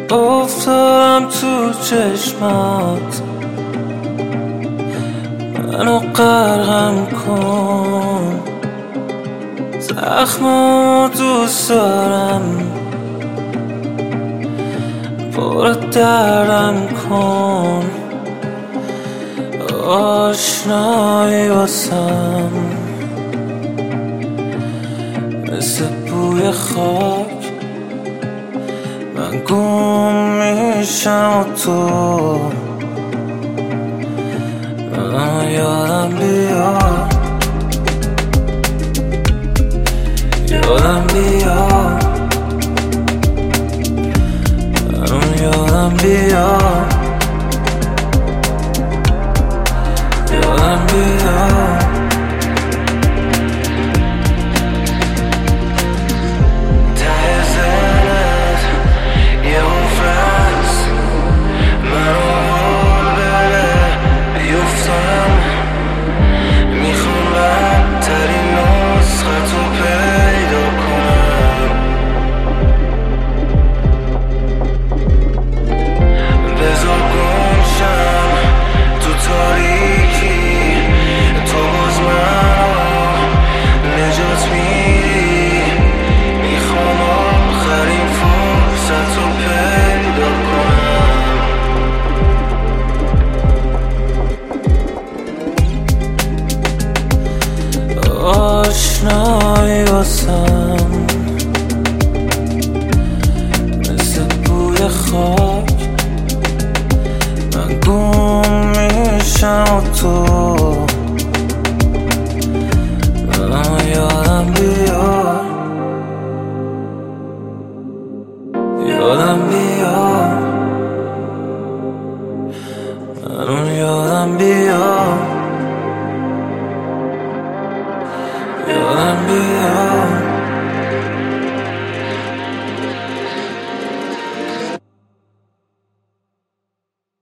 افتادم تو چشمات، منو غرقم کن، زخمامو دوست دارم، پر دردم کن، آشنایی واسم مثل بوی خاک، من گم میشم و تو یادم بیار، یادم بیار، یادم بیار، یادم بیار. ته ذهنت یه حفره‌ست، منو حال بده بیفتم، میخوام بدترین نسختو پیدا کنم، بذار گم شم تو تاریکی، تو باز منو نجات میدی، میخوام آخرین فرصتو پیدا کنم. آشنایی واسم مثل بوی خاک، من گم میشم و تو یادم بیار، یادم بیار، منو یادم بیار.